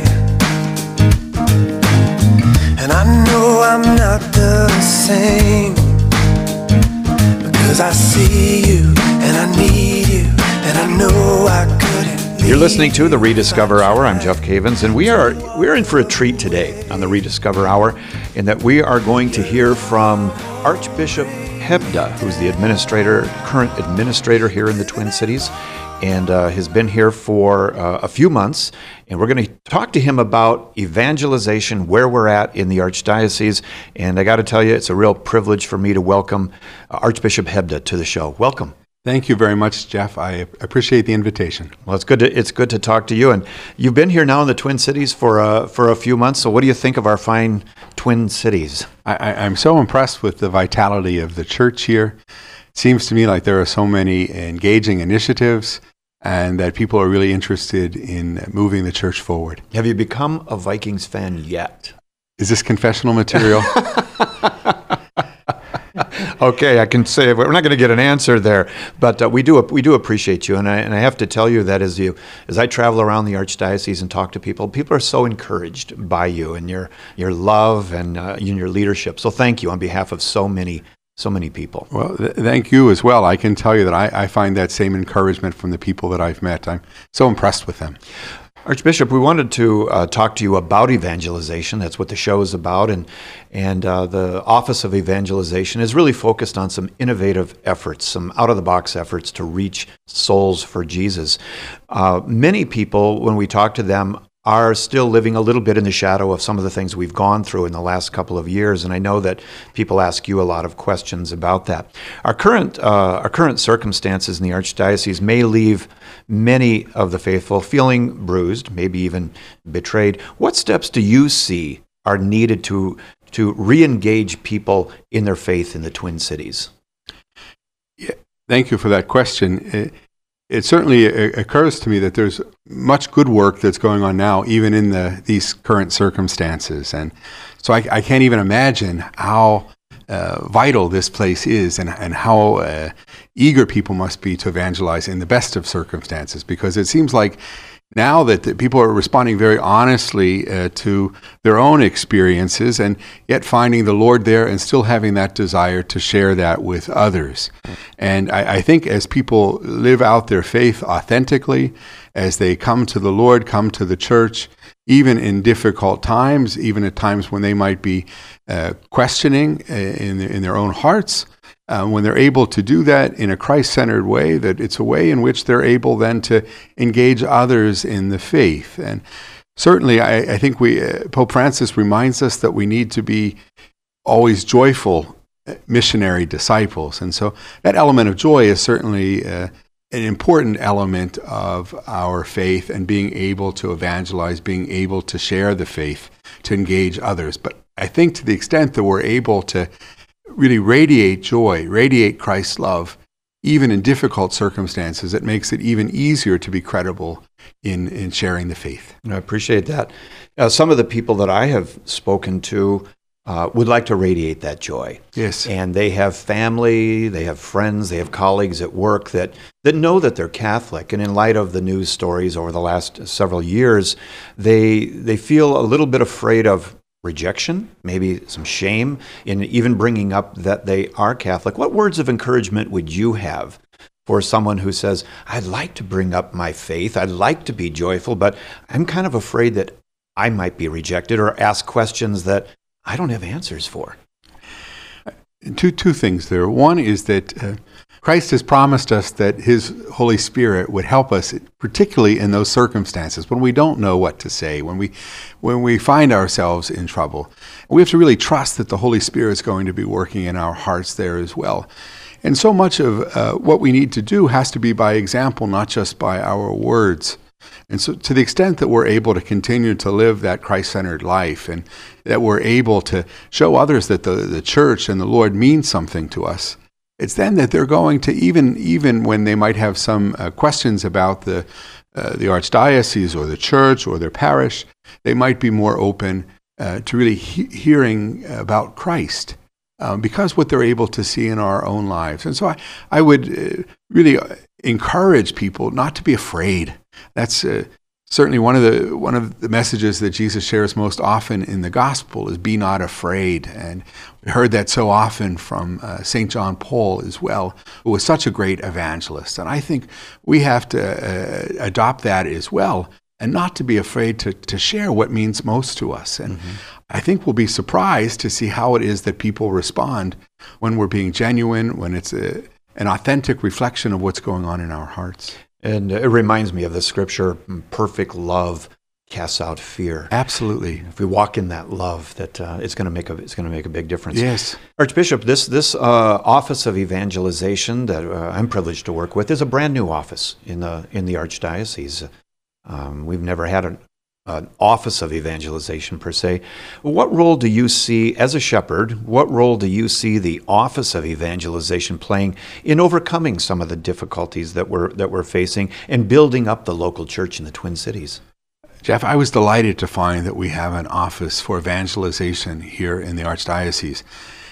and I know I'm not the same, because I see you and I need you and I know I couldn't. You're listening to the Rediscover Hour. I'm Jeff Cavins, and we are we're in for a treat today on the Rediscover Hour, in that we are going to hear from Archbishop Hebda, who's the administrator, current administrator here in the Twin Cities, and uh, has been here for uh, a few months. And we're going to talk to him about evangelization, where we're at in the Archdiocese. And I got to tell you, it's a real privilege for me to welcome uh, Archbishop Hebda to the show. Welcome. Thank you very much, Jeff. I appreciate the invitation. Well, it's good to it's good to talk to you. And you've been here now in the Twin Cities for uh, for a few months. So, what do you think of our fine Twin Cities? I, I, I'm so impressed with the vitality of the church here. It seems to me like there are so many engaging initiatives, and that people are really interested in moving the church forward. Have you become a Vikings fan yet? Is this confessional material? Okay, I can say we're not going to get an answer there, but uh, we do we do appreciate you, and I and I have to tell you that as you as I travel around the Archdiocese and talk to people, people are so encouraged by you and your your love and uh, your leadership. So thank you on behalf of so many so many people. Well, th- thank you as well. I can tell you that I, I find that same encouragement from the people that I've met. I'm so impressed with them. Archbishop, we wanted to uh, talk to you about evangelization. That's what the show is about, and and uh, the Office of Evangelization is really focused on some innovative efforts, some out-of-the-box efforts to reach souls for Jesus. Uh, many people, when we talk to them, are still living a little bit in the shadow of some of the things we've gone through in the last couple of years, and I know that people ask you a lot of questions about that. Our current uh, our current circumstances in the Archdiocese may leave many of the faithful feeling bruised, maybe even betrayed. What steps do you see are needed to to re-engage people in their faith in the Twin Cities? Yeah, thank you for that question. It, It certainly occurs to me that there's much good work that's going on now, even in the these current circumstances. And so I, I can't even imagine how uh, vital this place is, and, and how uh, eager people must be to evangelize in the best of circumstances, because it seems like now that the people are responding very honestly uh, to their own experiences, and yet finding the Lord there and still having that desire to share that with others. And I, I think as people live out their faith authentically, as they come to the Lord, come to the church, even in difficult times, even at times when they might be uh, questioning uh, in, in their own hearts, Uh, when they're able to do that in a Christ-centered way, that it's a way in which they're able then to engage others in the faith. And certainly, I, I think we uh, Pope Francis reminds us that we need to be always joyful missionary disciples. And so that element of joy is certainly uh, an important element of our faith, and being able to evangelize, being able to share the faith, to engage others. But I think to the extent that we're able to really radiate joy, radiate Christ's love, even in difficult circumstances, it makes it even easier to be credible in, in sharing the faith. I appreciate that. Uh, some of the people that I have spoken to uh, would like to radiate that joy. Yes. And they have family, they have friends, they have colleagues at work that, that know that they're Catholic. And in light of the news stories over the last several years, they they feel a little bit afraid of rejection, maybe some shame in even bringing up that they are Catholic. What words of encouragement would you have for someone who says, I'd like to bring up my faith, I'd like to be joyful, but I'm kind of afraid that I might be rejected or ask questions that I don't have answers for? Two, two things there. One is that uh, Christ has promised us that his Holy Spirit would help us, particularly in those circumstances when we don't know what to say, when we when we find ourselves in trouble. We have to really trust that the Holy Spirit is going to be working in our hearts there as well. And so much of uh, what we need to do has to be by example, not just by our words. And so to the extent that we're able to continue to live that Christ-centered life and that we're able to show others that the, the church and the Lord mean something to us, it's then that they're going to, even even when they might have some uh, questions about the uh, the archdiocese or the church or their parish, they might be more open uh, to really he- hearing about Christ. Um, because what they're able to see in our own lives. And so I, I would uh, really encourage people not to be afraid. That's uh, certainly one of the one of the messages that Jesus shares most often in the gospel is be not afraid. And we heard that so often from uh, Saint John Paul as well, who was such a great evangelist. And I think we have to uh, adopt that as well, and not to be afraid to, to share what means most to us. And mm-hmm. I think we'll be surprised to see how it is that people respond when we're being genuine, when it's a, an authentic reflection of what's going on in our hearts. And it reminds me of the scripture, perfect love casts out fear. Absolutely. If we walk in that love, that uh, it's going to make a it's going to make a big difference. Yes. Archbishop, this this uh, office of evangelization that uh, I'm privileged to work with is a brand new office in the in the Archdiocese. Um, we've never had an, an office of evangelization per se. What role do you see as a shepherd? What role do you see the office of evangelization playing in overcoming some of the difficulties that we're that we're facing and building up the local church in the Twin Cities? Jeff, I was delighted to find that we have an office for evangelization here in the Archdiocese.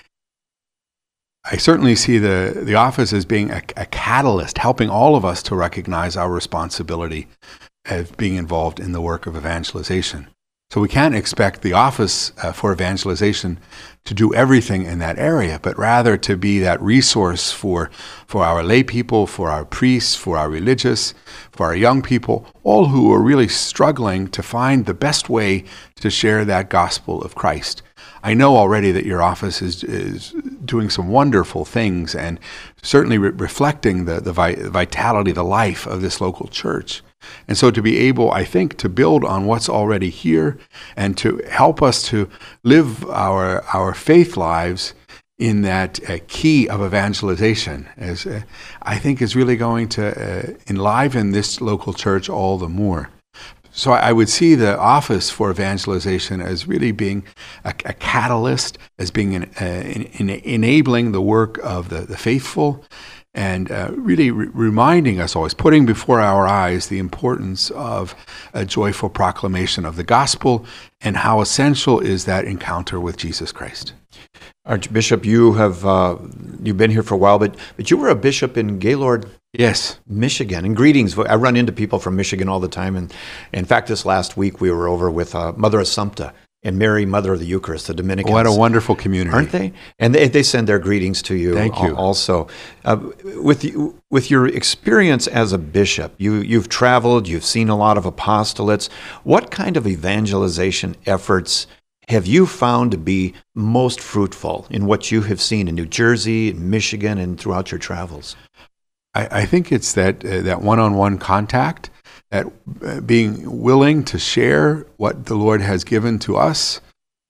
I certainly see the, the office as being a, a catalyst, helping all of us to recognize our responsibility as being involved in the work of evangelization. So we can't expect the office uh, for evangelization to do everything in that area, but rather to be that resource for, for our lay people, for our priests, for our religious, for our young people, all who are really struggling to find the best way to share that gospel of Christ. I know already that your office is is doing some wonderful things and certainly re- reflecting the, the vi- vitality, the life of this local church. And so to be able, I think, to build on what's already here and to help us to live our our faith lives in that uh, key of evangelization, as uh, I think is really going to uh, enliven this local church all the more. So I would see the office for evangelization as really being a, a catalyst, as being an, uh, in, in enabling the work of the, the faithful, and uh, really re- reminding us always, putting before our eyes the importance of a joyful proclamation of the gospel and how essential is that encounter with Jesus Christ. Archbishop, you have uh, you've been here for a while, but but you were a bishop in Gaylord, yes, Michigan. And greetings. I run into people from Michigan all the time. And in fact, this last week we were over with uh, Mother Assumpta and Mary, Mother of the Eucharist, the Dominicans. What a wonderful community, aren't they? And they, they send their greetings to you. Thank you. Also, uh, with you, with your experience as a bishop, you you've traveled, you've seen a lot of apostolates. What kind of evangelization efforts have you found to be most fruitful in what you have seen in New Jersey, in Michigan, and throughout your travels? I, I think it's that uh, that one-on-one contact, that uh, being willing to share what the Lord has given to us.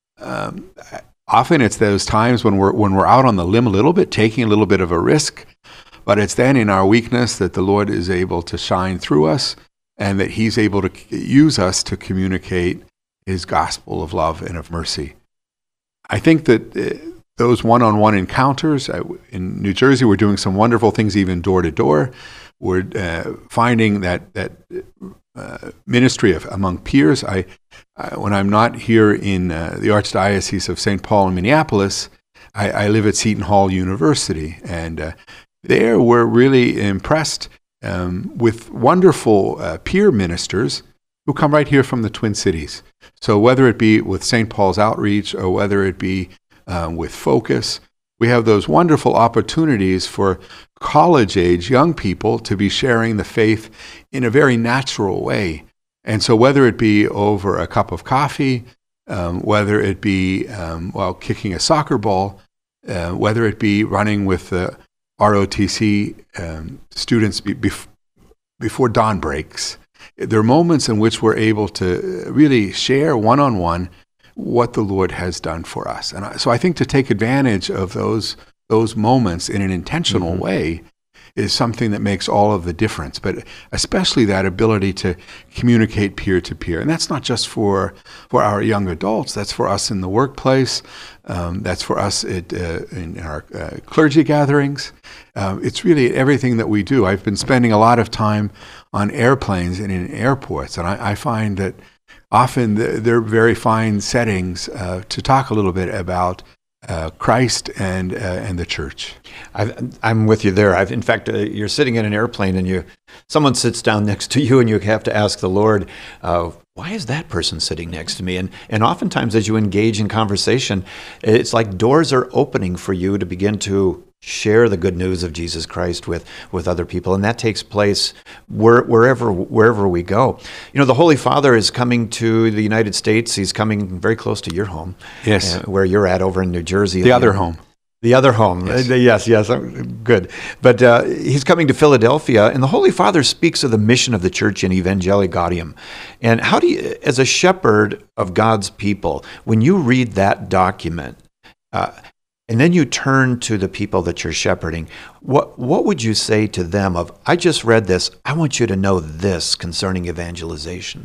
Um, often it's those times when we're when we're out on the limb a little bit, taking a little bit of a risk, but it's then in our weakness that the Lord is able to shine through us, and that He's able to use us to communicate His gospel of love and of mercy. I think that uh, those one-on-one encounters, uh, in New Jersey, we're doing some wonderful things even door-to-door. We're uh, finding that that uh, ministry of among peers. I, I, when I'm not here in uh, the Archdiocese of Saint Paul in Minneapolis, I, I live at Seton Hall University, and uh, there we're really impressed um, with wonderful uh, peer ministers who come right here from the Twin Cities. So whether it be with Saint Paul's Outreach or whether it be um, with Focus, we have those wonderful opportunities for college-age young people to be sharing the faith in a very natural way. And so whether it be over a cup of coffee, um, whether it be um, while kicking a soccer ball, uh, whether it be running with the R O T C um, students be, bef- before dawn breaks, there are moments in which we're able to really share one-on-one what the Lord has done for us. And I, so I think to take advantage of those those moments in an intentional mm-hmm. way is something that makes all of the difference, but especially that ability to communicate peer-to-peer. And that's not just for for our young adults, that's for us in the workplace, um, that's for us at, uh, in our uh, clergy gatherings. Um, it's really everything that we do. I've been spending a lot of time on airplanes and in airports, and I, I find that often they're very fine settings uh, to talk a little bit about uh, Christ and uh, and the church. I've, I'm with you there. I've, in fact, uh, you're sitting in an airplane and you, someone sits down next to you, and you have to ask the Lord, uh, why is that person sitting next to me? And and oftentimes, as you engage in conversation, it's like doors are opening for you to begin to share the good news of Jesus Christ with, with other people, and that takes place where, wherever wherever we go. You know, the Holy Father is coming to the United States. He's coming very close to your home, yes, uh, where you're at over in New Jersey. The other home. The other home. Yes, uh, yes, yes, good. But uh, he's coming to Philadelphia, and the Holy Father speaks of the mission of the church in Evangelii Gaudium. And how do you, as a shepherd of God's people, when you read that document, uh, and then you turn to the people that you're shepherding, what what would you say to them of, I just read this, I want you to know this concerning evangelization?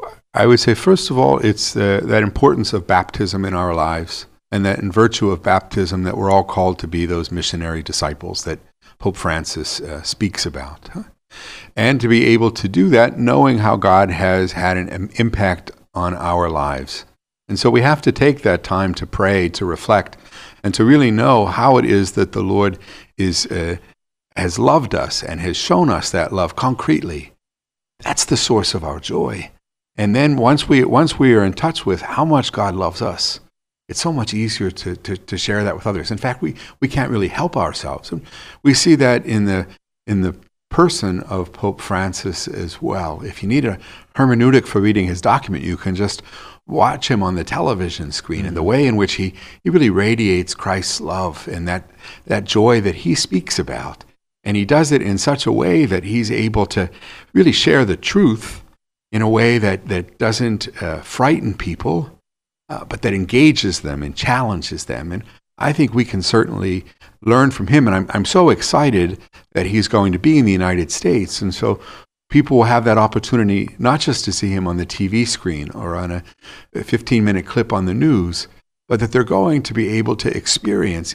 I would say, first of all, it's uh, that importance of baptism in our lives, and that in virtue of baptism that we're all called to be those missionary disciples that Pope Francis uh, speaks about. Huh? And to be able to do that knowing how God has had an um, impact on our lives. And so we have to take that time to pray, to reflect, and to really know how it is that the Lord is uh, has loved us and has shown us that love concretely. That's the source of our joy. And then once we once we are in touch with how much God loves us, it's so much easier to, to, to share that with others. In fact, we, we can't really help ourselves. And we see that in the in the person of Pope Francis as well. If you need a hermeneutic for reading his document, you can just watch him on the television screen, mm-hmm. and the way in which he, he really radiates Christ's love and that, that joy that he speaks about. And he does it in such a way that he's able to really share the truth in a way that, that doesn't uh, frighten people, uh, but that engages them and challenges them. And I think we can certainly learn from him. And I'm, I'm so excited that he's going to be in the United States. And so people will have that opportunity not just to see him on the T V screen or on a fifteen-minute clip on the news, but that they're going to be able to experience,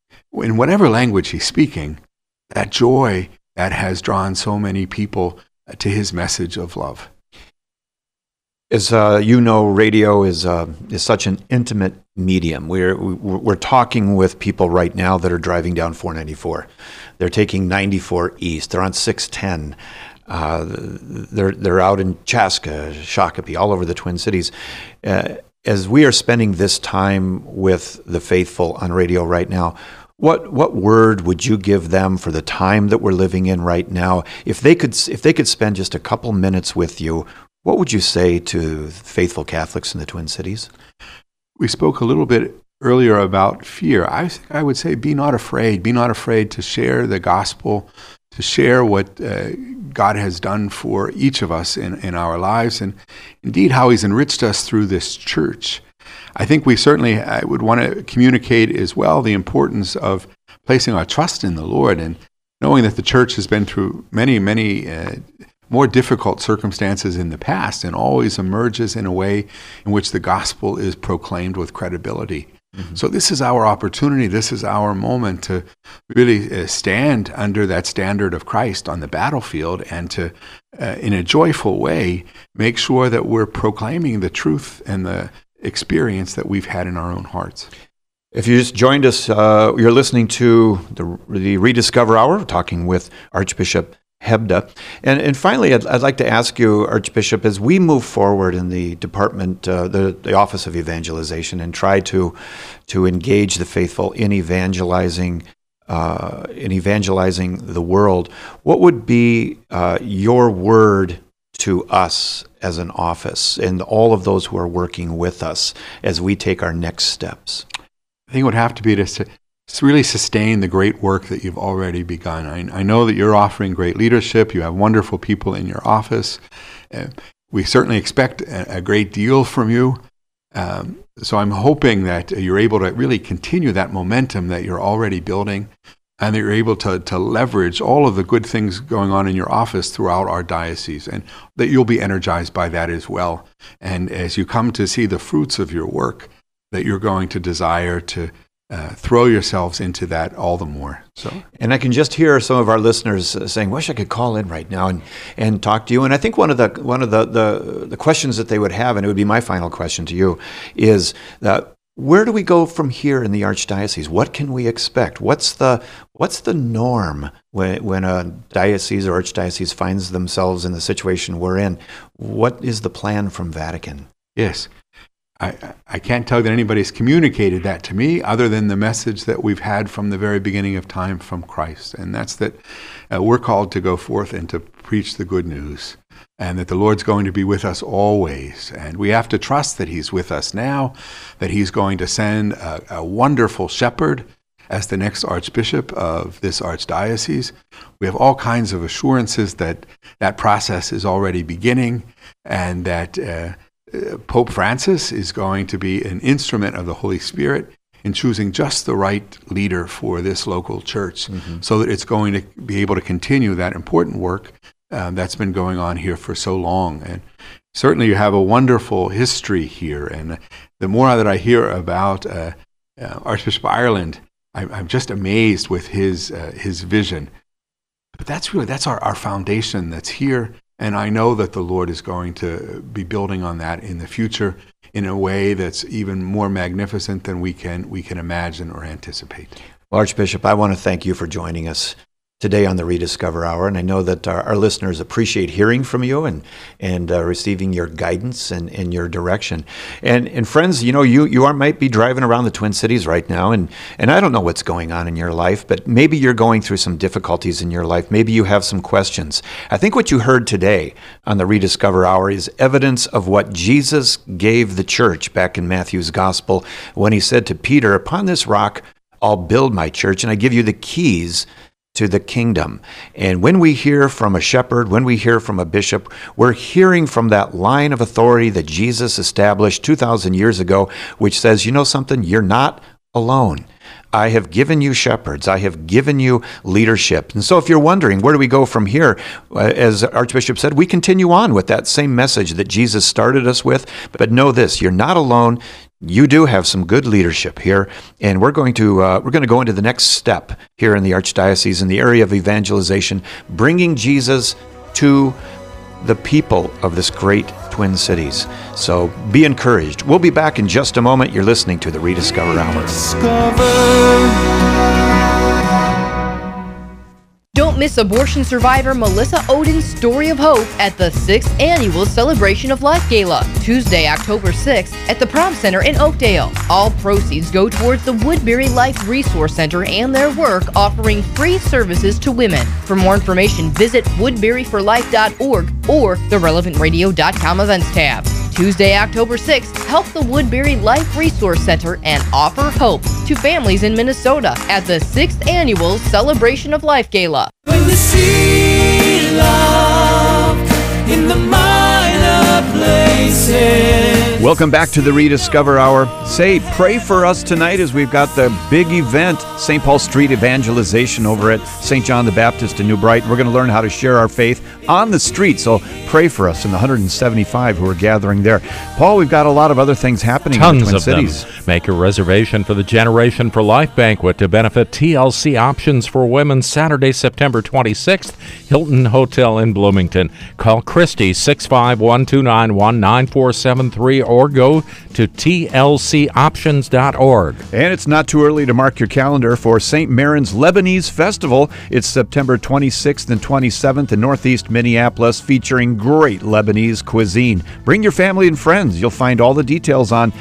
in whatever language he's speaking, that joy that has drawn so many people to his message of love. As uh, you know, radio is uh, is such an intimate medium. We're we're talking with people right now that are driving down four ninety-four. They're taking ninety-four East. They're on six ten. Uh, they're they're out in Chaska, Shakopee, all over the Twin Cities. Uh, as we are spending this time with the faithful on radio right now, what what word would you give them for the time that we're living in right now? If they could if they could spend just a couple minutes with you, what would you say to faithful Catholics in the Twin Cities? We spoke a little bit earlier about fear. I think I would say be not afraid. Be not afraid to share the gospel, to share what uh, God has done for each of us in, in our lives, and indeed how he's enriched us through this church. I think we certainly I would want to communicate as well the importance of placing our trust in the Lord and knowing that the church has been through many, many uh, more difficult circumstances in the past and always emerges in a way in which the gospel is proclaimed with credibility. Mm-hmm. So this is our opportunity, this is our moment to really uh, stand under that standard of Christ on the battlefield and to, uh, in a joyful way, make sure that we're proclaiming the truth and the experience that we've had in our own hearts. If you just joined us, uh, you're listening to the, the Rediscover Hour, talking with Archbishop Hebda. And, and finally, I'd, I'd like to ask you, Archbishop, as we move forward in the department, uh, the, the Office of Evangelization, and try to to engage the faithful in evangelizing uh, in evangelizing the world, what would be uh, your word to us as an office and all of those who are working with us as we take our next steps? I think it would have to be to su- really sustain the great work that you've already begun. I, I know that you're offering great leadership. You have wonderful people in your office. Uh, we certainly expect a, a great deal from you. Um, so I'm hoping that you're able to really continue that momentum that you're already building, and that you're able to, to leverage all of the good things going on in your office throughout our diocese, and that you'll be energized by that as well. And as you come to see the fruits of your work, that you're going to desire to uh, throw yourselves into that all the more. So, and I can just hear some of our listeners uh, saying, "Wish I could call in right now and, and talk to you." And I think one of the one of the, the the questions that they would have, and it would be my final question to you, is that where do we go from here in the Archdiocese? What can we expect? What's the what's the norm when when a diocese or archdiocese finds themselves in the situation we're in? What is the plan from Vatican? Yes. I, I can't tell that anybody's communicated that to me other than the message that we've had from the very beginning of time from Christ. And that's that uh, we're called to go forth and to preach the good news, and that the Lord's going to be with us always. And we have to trust that he's with us now, that he's going to send a, a wonderful shepherd as the next archbishop of this archdiocese. We have all kinds of assurances that that process is already beginning, and that uh, Pope Francis is going to be an instrument of the Holy Spirit in choosing just the right leader for this local church, mm-hmm. so that it's going to be able to continue that important work uh, that's been going on here for so long. And certainly you have a wonderful history here. And the more that I hear about uh, uh, Archbishop Ireland, I, I'm just amazed with his uh, his vision. But that's really, that's our, our foundation that's here. And I know that the Lord is going to be building on that in the future in a way that's even more magnificent than we can we can imagine or anticipate. Well, Archbishop, I want to thank you for joining us today on the Rediscover Hour, and I know that our, our listeners appreciate hearing from you and and uh, receiving your guidance and, and your direction. And and friends, you know, you you are might be driving around the Twin Cities right now, and and I don't know what's going on in your life, but maybe you're going through some difficulties in your life. Maybe you have some questions. I think what you heard today on the Rediscover Hour is evidence of what Jesus gave the church back in Matthew's Gospel when he said to Peter, "Upon this rock I'll build my church, and I give you the keys to the kingdom." And when we hear from a shepherd, when we hear from a bishop, we're hearing from that line of authority that Jesus established two thousand years ago, which says, you know something, you're not alone. I have given you shepherds. I have given you leadership. And so if you're wondering, where do we go from here? As Archbishop said, we continue on with that same message that Jesus started us with. But know this, you're not alone. You do have some good leadership here, and we're going to uh, we're going to go into the next step here in the Archdiocese in the area of evangelization, bringing Jesus to the people of this great Twin Cities. So be encouraged. We'll be back in just a moment. You're listening to the Rediscover Hour. Don't miss abortion survivor Melissa Oden's story of hope at the sixth Annual Celebration of Life Gala, Tuesday, October sixth at the Prom Center in Oakdale. All proceeds go towards the Woodbury Life Resource Center and their work offering free services to women. For more information, visit woodbury for life dot org or the relevant radio dot com events tab. Tuesday, October sixth, help the Woodbury Life Resource Center and offer hope to families in Minnesota at the sixth Annual Celebration of Life Gala. When you see love in the minor places. Welcome back to the Rediscover Hour. Say, pray for us tonight as we've got the big event, Saint Paul Street Evangelization over at Saint John the Baptist in New Brighton. We're going to learn how to share our faith on the street, so pray for us and the one hundred seventy-five who are gathering there. Paul, we've got a lot of other things happening Tons in the Twin of Cities. Them. Make a reservation for the Generation for Life banquet to benefit T L C Options for Women, Saturday, September twenty-sixth, Hilton Hotel in Bloomington. Call Christy, six five one, two nine one, nine four seven three, or go to T L C options dot org. And it's not too early to mark your calendar for Saint Maron's Lebanese Festival. It's September twenty-sixth and twenty-seventh in Northeast Minneapolis, featuring great Lebanese cuisine. Bring your family and friends. You'll find all the details on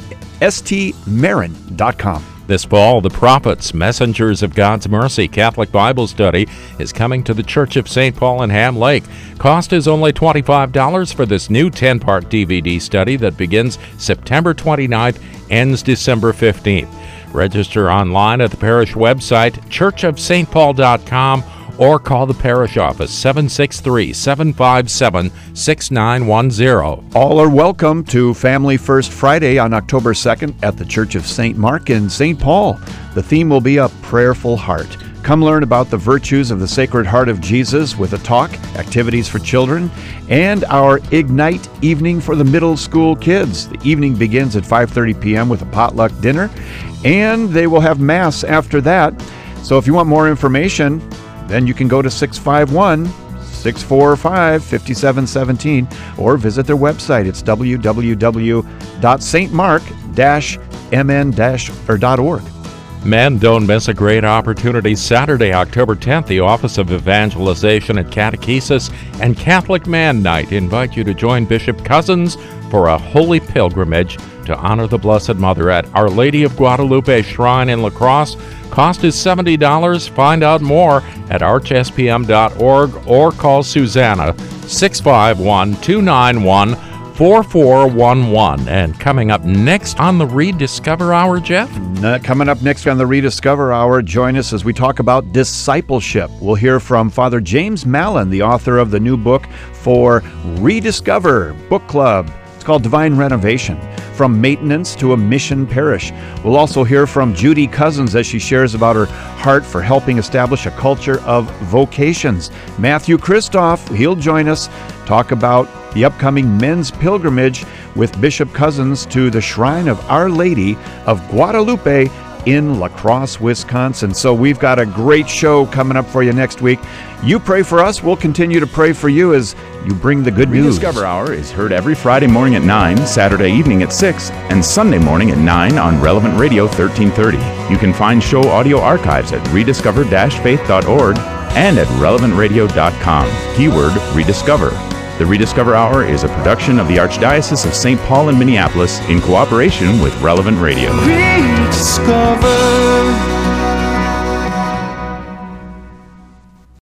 S T marin dot com. This fall, the Prophets, Messengers of God's Mercy Catholic Bible Study is coming to the Church of Saint Paul in Ham Lake. Cost is only twenty-five dollars for this new ten-part D V D study that begins September twenty-ninth, ends December fifteenth. Register online at the parish website, church of st paul dot com, or call the parish office, seven six three, seven five seven, six nine one zero. All are welcome to Family First Friday on October second at the Church of Saint Mark in Saint Paul. The theme will be A Prayerful Heart. Come learn about the virtues of the Sacred Heart of Jesus with a talk, activities for children, and our Ignite evening for the middle school kids. The evening begins at five thirty p.m. with a potluck dinner, and they will have Mass after that. So if you want more information, then you can go to six five one, six four five, five seven one seven or visit their website. It's w w w dot s t mark dash m n dash org. Men, don't miss a great opportunity. Saturday, October tenth, the Office of Evangelization and Catechesis and Catholic Man Night invite you to join Bishop Cousins for a holy pilgrimage to honor the Blessed Mother at Our Lady of Guadalupe Shrine in La Crosse. Cost is seventy dollars. Find out more at arch s p m dot org or call Susanna, six five one, two nine one, four four one one. And coming up next on the Rediscover Hour, Jeff? Uh, coming up next on the Rediscover Hour, join us as we talk about discipleship. We'll hear from Father James Mallon, the author of the new book for Rediscover Book Club. It's called Divine Renovation, From Maintenance to a Mission Parish. We'll also hear from Judy Cousins as she shares about her heart for helping establish a culture of vocations. Matthew Christoph, he'll join us, talk about the upcoming men's pilgrimage with Bishop Cousins to the Shrine of Our Lady of Guadalupe in La Crosse, Wisconsin. So we've got a great show coming up for you next week. You pray for us. We'll continue to pray for you as you bring the good news. Rediscover Hour is heard every Friday morning at nine, Saturday evening at six, and Sunday morning at nine on Relevant Radio thirteen thirty. You can find show audio archives at rediscover dash faith dot org and at relevant radio dot com. Keyword Rediscover. The Rediscover Hour is a production of the Archdiocese of Saint Paul in Minneapolis in cooperation with Relevant Radio. Rediscover.